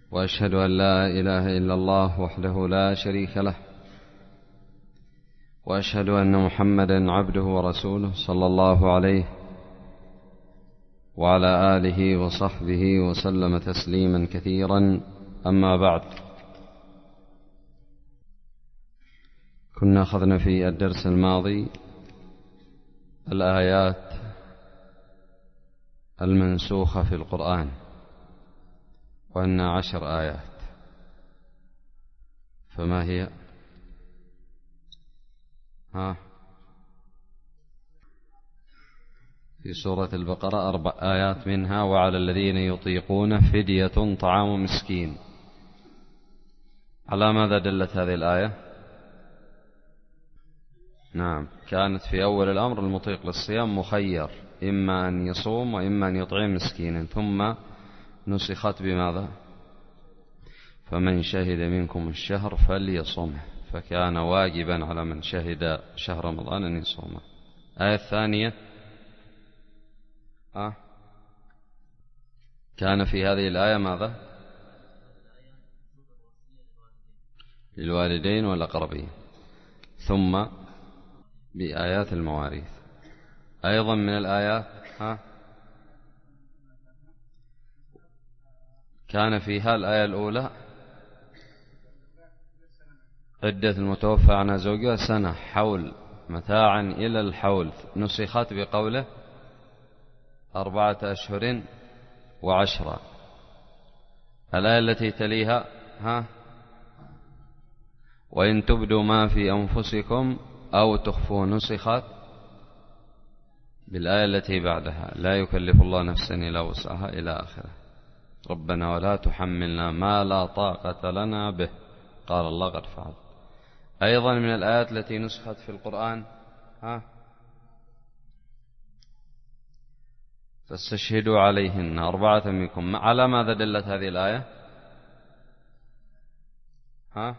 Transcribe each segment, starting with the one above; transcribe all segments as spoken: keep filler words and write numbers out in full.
وأشهد أن لا إله إلا الله وحده لا شريك له، وأشهد أن محمدا عبده ورسوله صلى الله عليه وعلى آله وصحبه وسلم تسليما كثيرا. أما بعد، كنا أخذنا في الدرس الماضي الآيات المنسوخة في القرآن، وأن عشر آيات. فما هي؟ ها في سورة البقرة أربع آيات منها: وعلى الذين يطيقون فدية طعام مسكين. على ماذا دلت هذه الآية؟ نعم، كانت في أول الأمر المطيق للصيام مخير، إما أن يصوم وإما أن يطعم مسكينا، ثم نسخت بماذا؟ فمن شهد منكم الشهر فليصمه، فكان واجبا على من شهد شهر رمضان أن يصومه. الآية الثانية: أه؟ كان في هذه الآية ماذا؟ للوالدين والأقربين، ثم بآيات المواريث. أيضا من الآيات ها كان فيها الآية الأولى: عدة المتوفى عنها زوجها سنة حول متاعا إلى الحول، نسخت بقوله أربعة أشهر وعشرة. الآية التي تليها ها وإن تبدوا ما في أنفسكم أو تخفوه، نسخت بالآية التي بعدها: لا يكلف الله نفسا إلا وسعها، إلى آخره. ربنا ولا تحملنا ما لا طاقة لنا به، قال الله قد فعل. أيضا من الآيات التي نسخت في القرآن ها فاستشهدوا عليهن أربعة منكم. على ماذا دلت هذه الآية؟ ها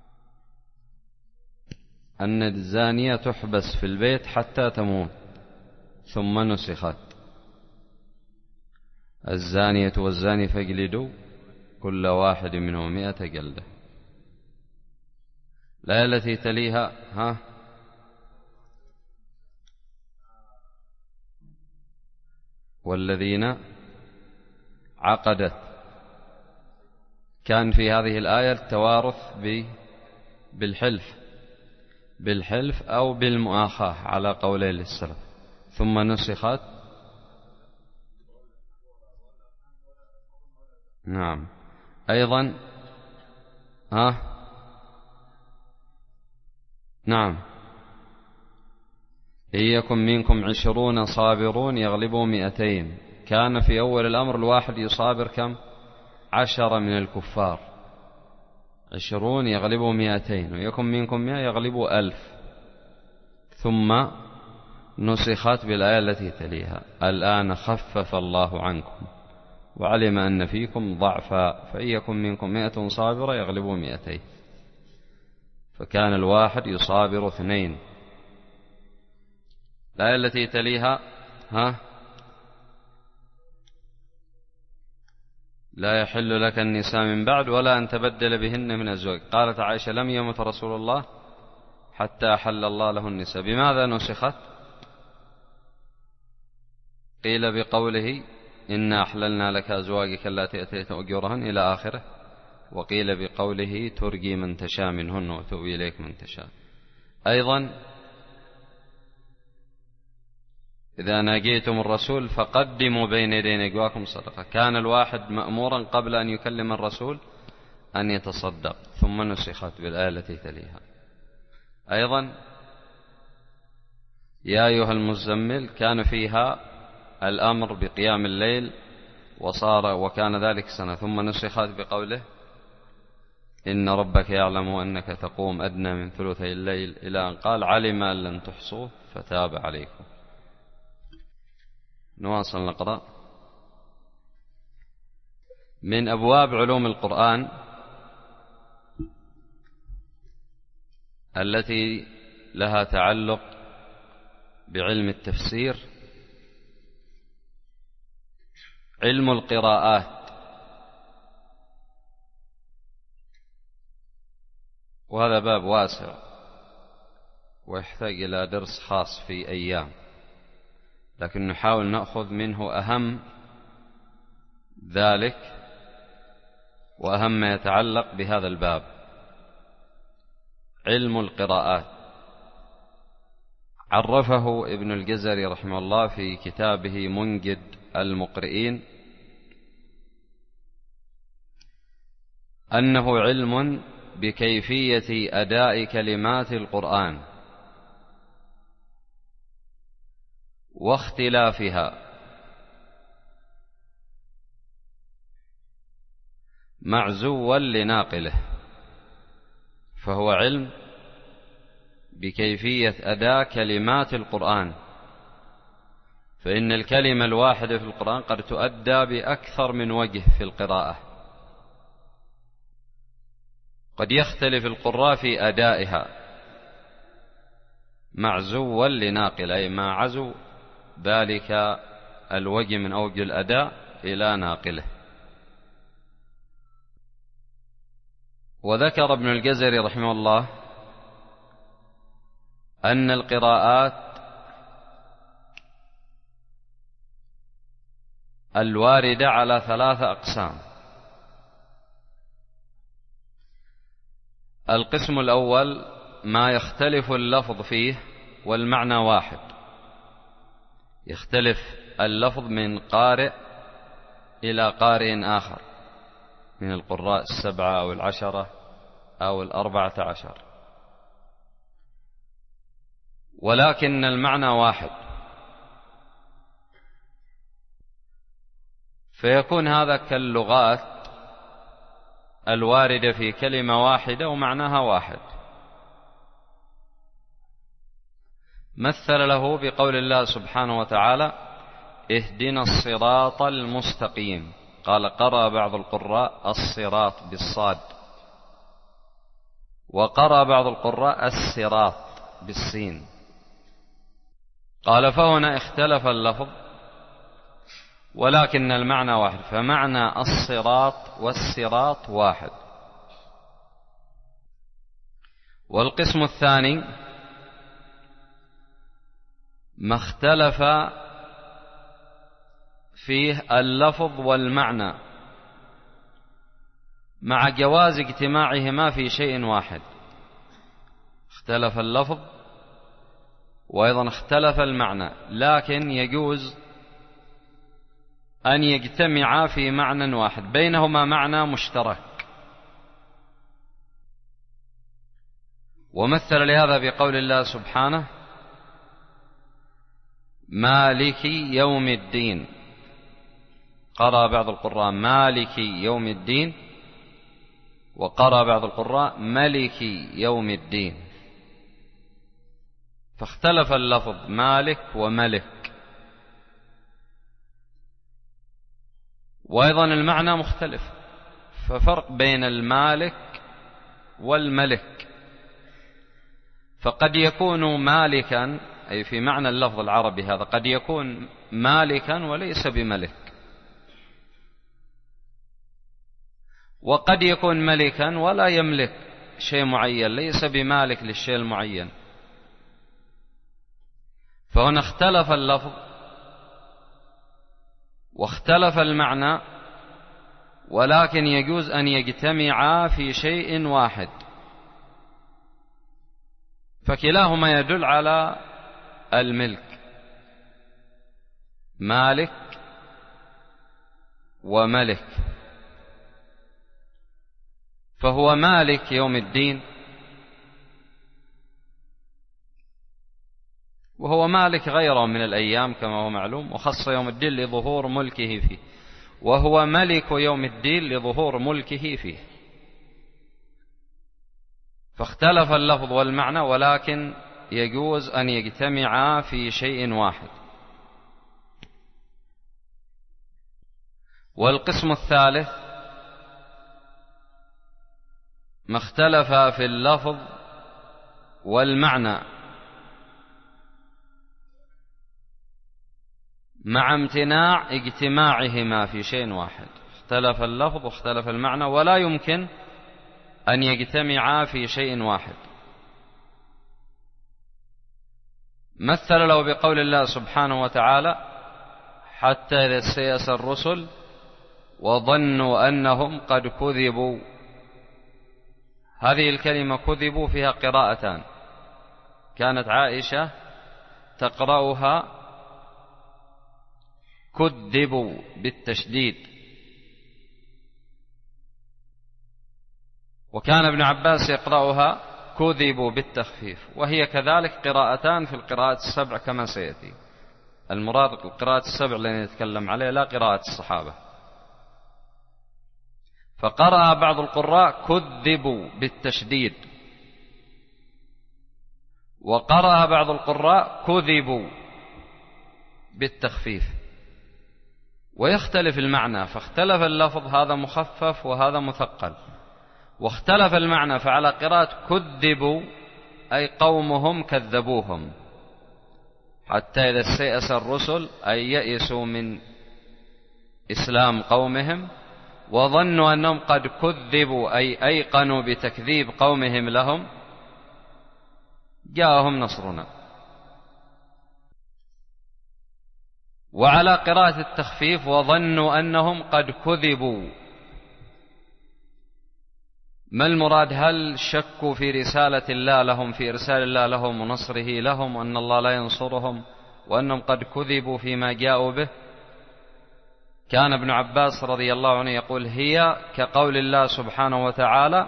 أن الزانية تحبس في البيت حتى تموت، ثم نسخت: الزانية والزاني فاجلدوا كل واحد منهم مئة جلدة. الآية التي تليها ها والذين عقدت. كان في هذه الآية التوارث بالحلف بالحلف أو بالمؤاخاة على قولي للسلف، ثم نسخت. نعم. أيضا ها نعم إن يكن منكم عشرون صابرون يغلبوا مئتين. كان في أول الأمر الواحد يصابر كم؟ عشرة من الكفار. عشرون يغلبوا مئتين، ويكن منكم مئة يغلبوا ألف. ثم نسخت بالآية التي تليها: الآن خفف الله عنكم وعلم أن فيكم ضعفا فإن يكن منكم مئة صابرة يغلبوا مئتين. فكان الواحد يصابر اثنين. الآية التي تليها ها لا يحل لك النساء من بعد ولا أن تبدل بهن من أزواج. قالت عائشة: لم يمت رسول الله حتى أحل الله له النساء. بماذا نسخت؟ قيل بقوله: إنا أحللنا لك أزواجك اللاتي أتيت أجورهن، إلى آخره. وقيل بقوله: ترجي من تشاء منهن وتؤوي إليك من تشاء. أيضا: إذا ناجيتم الرسول فقدموا بين يدي نجواكم صدقة. كان الواحد مأمورا قبل أن يكلم الرسول أن يتصدق، ثم نسخت بالآية التي تليها. أيضا: يا أيها المزمل، كان فيها الأمر بقيام الليل وصار وكان ذلك سنة، ثم نسخت بقوله: إن ربك يعلم أنك تقوم أدنى من ثلثي الليل، إلى أن قال: علم أن لن تحصوه فتاب عليكم. نواصل نقرأ. من أبواب علوم القرآن التي لها تعلق بعلم التفسير علم القراءات. وهذا باب واسع ويحتاج إلى درس خاص في أيام، لكن نحاول نأخذ منه أهم ذلك وأهم ما يتعلق بهذا الباب. علم القراءات عرفه ابن الجزري رحمه الله في كتابه منجد المقرئين أنه علم بكيفية أداء كلمات القرآن واختلافها معزوا لناقله، فهو علم بكيفية أداء كلمات القرآن، فإن الكلمة الواحدة في القرآن قد تؤدى بأكثر من وجه في القراءة، قد يختلف القراء في أدائها معزوا لناقل، أي ما عزوا ذلك الوجه من أوجه الأداء إلى ناقله. وذكر ابن الجزري رحمه الله أن القراءات الواردة على ثلاثة أقسام. القسم الأول ما يختلف اللفظ فيه والمعنى واحد، يختلف اللفظ من قارئ إلى قارئ آخر من القراء السبعة أو العشرة أو الأربعة عشر، ولكن المعنى واحد، فيكون هذا كاللغات الواردة في كلمة واحدة ومعناها واحد. مثل له بقول الله سبحانه وتعالى اهدنا الصراط المستقيم، قال قرأ بعض القراء الصراط بالصاد، وقرأ بعض القراء الصراط بالسين، قال فهنا اختلف اللفظ ولكن المعنى واحد، فمعنى الصراط والصراط واحد. والقسم الثاني ما اختلف فيه اللفظ والمعنى مع جواز اجتماعهما في شيء واحد، اختلف اللفظ وأيضا اختلف المعنى، لكن يجوز أن يجتمعا في معنى واحد بينهما معنى مشترك. ومثل لهذا بقول الله سبحانه مالك يوم الدين، قرأ بعض القراء مالك يوم الدين، وقرأ بعض القراء ملك يوم الدين، فاختلف اللفظ مالك وملك، وأيضا المعنى مختلف، ففرق بين المالك والملك، فقد يكون مالكا أي في معنى اللفظ العربي هذا قد يكون مالكا وليس بملك، وقد يكون ملكا ولا يملك شيء معين، ليس بمالك للشيء المعين، فهنا اختلف اللفظ واختلف المعنى، ولكن يجوز أن يجتمعا في شيء واحد، فكلاهما يدل على الملك، مالك وملك، فهو مالك يوم الدين وهو مالك غيره من الأيام كما هو معلوم، وخص يوم الدين لظهور ملكه فيه، وهو ملك يوم الدين لظهور ملكه فيه، فاختلف اللفظ والمعنى ولكن يجوز أن يجتمعا في شيء واحد. والقسم الثالث ما اختلف في اللفظ والمعنى مع امتناع اجتماعهما في شيء واحد، اختلف اللفظ واختلف المعنى ولا يمكن أن يجتمعا في شيء واحد. مثل له بقول الله سبحانه وتعالى: حتى إذا استيأس الرسل وظنوا أنهم قد كذبوا. هذه الكلمة كذبوا فيها قراءتان، كانت عائشة تقرأها كذبوا بالتشديد، وكان ابن عباس يقرأها كذبوا بالتخفيف، وهي كذلك قراءتان في القراءات السبع كما سيأتي. المراد القراءات السبع التي نتكلم عليه لا قراءة الصحابة. فقرأ بعض القراء كذبوا بالتشديد، وقرأ بعض القراء كذبوا بالتخفيف، ويختلف المعنى، فاختلف اللفظ، هذا مخفف وهذا مثقل، واختلف المعنى. فعلى قراءة كذبوا أي قومهم كذبوهم، حتى إذا استيأس الرسل أي يئسوا من إسلام قومهم، وظنوا أنهم قد كذبوا أي أيقنوا بتكذيب قومهم لهم، جاءهم نصرنا. وعلى قراءة التخفيف وظنوا أنهم قد كذبوا، ما المراد؟ هل شكوا في رسالة الله لهم، في إرسال الله لهم ونصره لهم، وأن الله لا ينصرهم، وأنهم قد كذبوا فيما جاءوا به؟ كان ابن عباس رضي الله عنه يقول: هي كقول الله سبحانه وتعالى: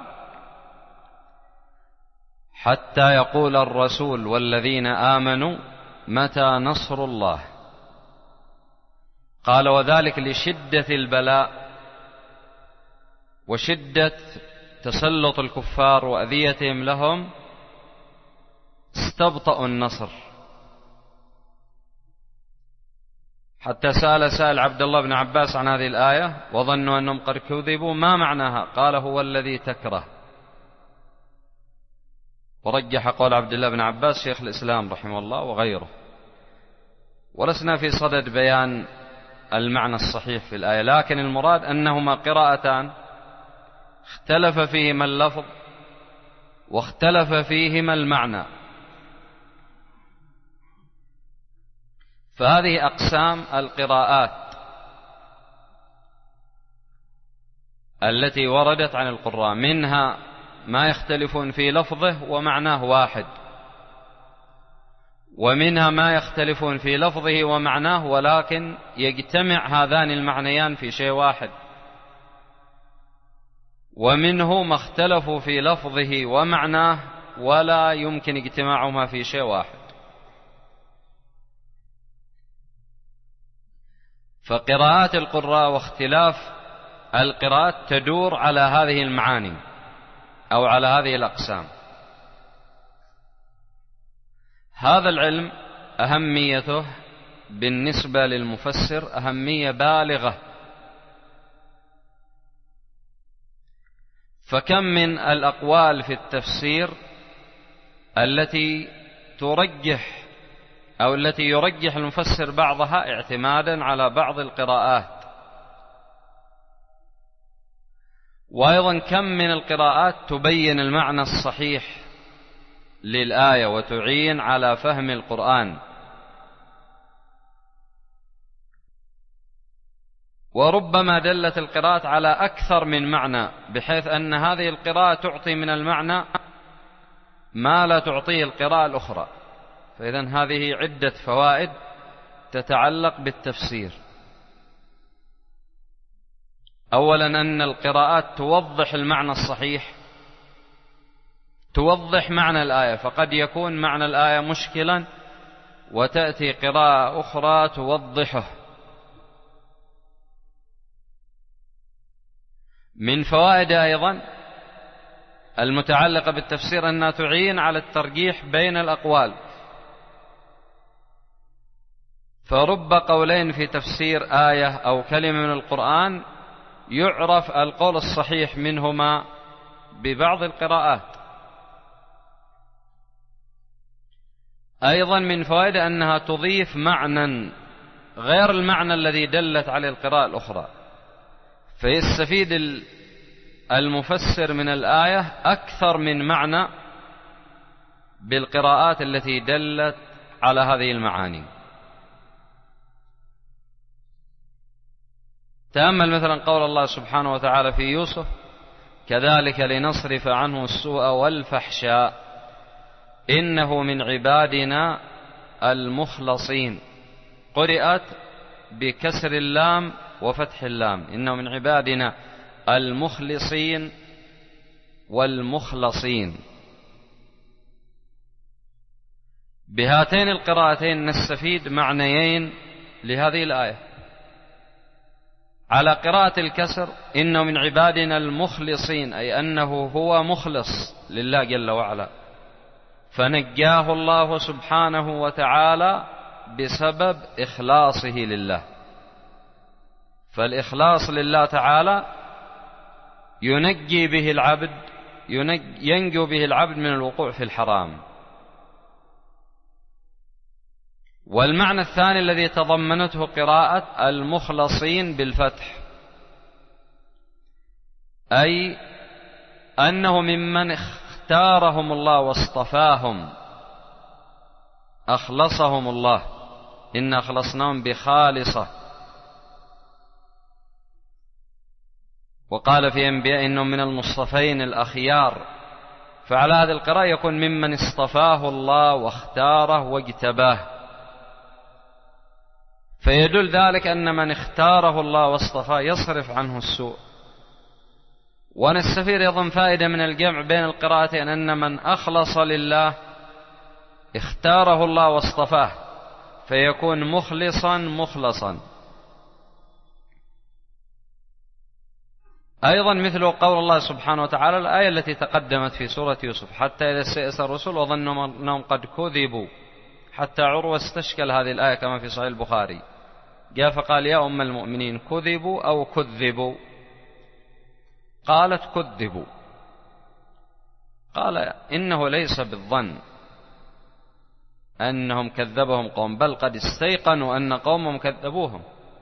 حتى يقول الرسول والذين آمنوا متى نصر الله. قال: وذلك لشدة البلاء وشدة تسلط الكفار وأذيتهم لهم، استبطأوا النصر. حتى سأل سائل عبد الله بن عباس عن هذه الآية: وظنوا أنهم قد كذبوا، ما معناها؟ قال: هو الذي تكره. ورجح قول عبد الله بن عباس شيخ الإسلام رحمه الله وغيره. ولسنا في صدد بيان المعنى الصحيح في الآية، لكن المراد أنهما قراءتان اختلف فيهما اللفظ واختلف فيهما المعنى. فهذه أقسام القراءات التي وردت عن القراء، منها ما يختلفون في لفظه ومعناه واحد، ومنها ما يختلفون في لفظه ومعناه ولكن يجتمع هذان المعنيان في شيء واحد، ومنه ما اختلفوا في لفظه ومعناه ولا يمكن اجتماعهما في شيء واحد. فقراءات القراء واختلاف القراءات تدور على هذه المعاني أو على هذه الأقسام. هذا العلم أهميته بالنسبة للمفسر أهمية بالغة، فكم من الأقوال في التفسير التي ترجح أو التي يرجح المفسر بعضها اعتمادا على بعض القراءات، وأيضا كم من القراءات تبين المعنى الصحيح للآية وتعين على فهم القرآن. وربما دلت القراءات على أكثر من معنى، بحيث أن هذه القراءة تعطي من المعنى ما لا تعطيه القراءة الأخرى. فإذن هذه عدة فوائد تتعلق بالتفسير. أولا أن القراءات توضح المعنى الصحيح، توضح معنى الآية، فقد يكون معنى الآية مشكلا وتأتي قراءة أخرى توضحه. من فوائد أيضا المتعلقة بالتفسير أنها تعين على الترجيح بين الأقوال، فرب قولين في تفسير آية أو كلمة من القرآن يعرف القول الصحيح منهما ببعض القراءات. أيضا من فوائد أنها تضيف معنى غير المعنى الذي دلت عليه القراءة الأخرى، فيستفيد المفسر من الآية أكثر من معنى بالقراءات التي دلت على هذه المعاني. تأمل مثلا قول الله سبحانه وتعالى في يوسف: كذلك لنصرف عنه السوء والفحشاء إنه من عبادنا المخلصين. قرأت بكسر اللام وفتح اللام، إنه من عبادنا المخلصين والمخلصين. بهاتين القراءتين نستفيد معنيين لهذه الآية. على قراءة الكسر إنه من عبادنا المخلصين، أي أنه هو مخلص لله جل وعلا، فنجاه الله سبحانه وتعالى بسبب إخلاصه لله. فالإخلاص لله تعالى ينجي به العبد، ينجو به العبد من الوقوع في الحرام. والمعنى الثاني الذي تضمنته قراءة المخلصين بالفتح، أي أنه ممن اختارهم الله واصطفاهم، أخلصهم الله، إنا أخلصناهم بخالصة. وقال في أنبياء إنهم من المصطفين الأخيار. فعلى هذه القراءة يكون ممن اصطفاه الله واختاره واجتباه، فيدل ذلك أن من اختاره الله واصطفاه يصرف عنه السوء. ونستفيد أيضا فائدة من الجمع بين القراءتين، أن من أخلص لله اختاره الله واصطفاه فيكون مخلصا مخلصا. أيضا مثل قول الله سبحانه وتعالى الآية التي تقدمت في سورة يوسف: حتى إذا استيأس الرسل وظنوا أنهم قد كذبوا. حتى عروة استشكل هذه الآية كما في صحيح البخاري، جاء فقال: يا أم المؤمنين كذبوا أو كذبوا؟ قالت: كذبوا. قال: إنه ليس بالظن أنهم كذبهم قوم، بل قد استيقنوا أن قومهم كذبوهم.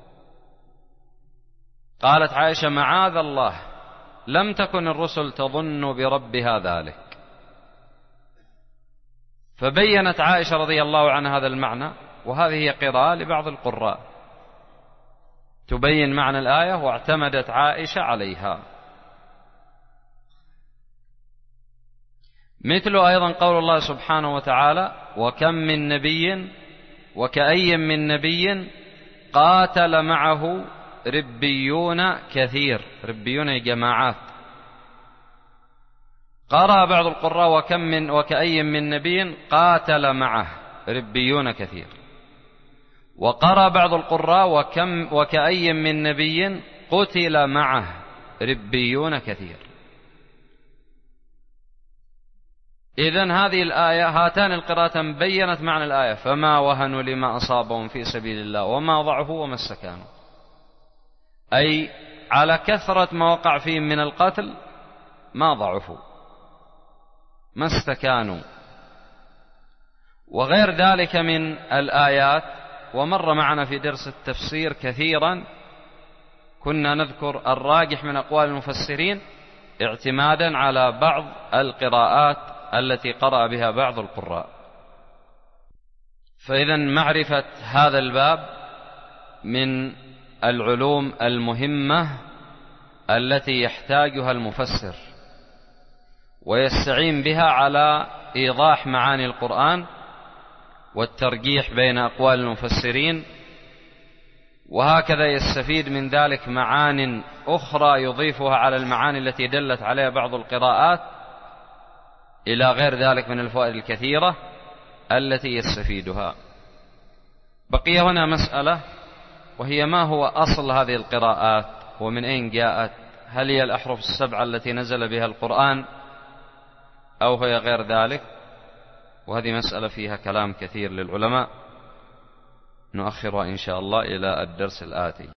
قالت عائشة: معاذ الله، لم تكن الرسل تظن بربها ذلك. فبينت عائشة رضي الله عنها هذا المعنى، وهذه هي قراءة لبعض القراء تبين معنى الآية، واعتمدت عائشة عليها. مثل أيضا قول الله سبحانه وتعالى: وكم من نبي وكأي من نبي قاتل معه ربيون كثير. ربيون جماعات. قرأ بعض القراء: وكم من وكأي من نبي قاتل معه ربيون كثير. وقرأ بعض القراء: وكم وكأي من نبي قتل معه ربيون كثير. إذن هذه الآية، هاتان القراءتان بيّنت معنى الآية: فما وهنوا لما أصابهم في سبيل الله وما ضعفوا وما استكانوا، أي على كثرة ما وقع فيهم من القتل ما ضعفوا ما استكانوا. وغير ذلك من الآيات، ومر معنا في درس التفسير كثيرا كنا نذكر الراجح من أقوال المفسرين اعتمادا على بعض القراءات التي قرأ بها بعض القراء. فإذا معرفة هذا الباب من العلوم المهمة التي يحتاجها المفسر ويستعين بها على إيضاح معاني القرآن والترجيح بين أقوال المفسرين، وهكذا يستفيد من ذلك معان أخرى يضيفها على المعاني التي دلت عليها بعض القراءات، إلى غير ذلك من الفوائد الكثيرة التي يستفيدها. بقي هنا مسألة، وهي: ما هو أصل هذه القراءات ومن أين جاءت؟ هل هي الأحرف السبعة التي نزل بها القرآن أو هي غير ذلك؟ وهذه مسألة فيها كلام كثير للعلماء، نؤخرها إن شاء الله إلى الدرس الآتي.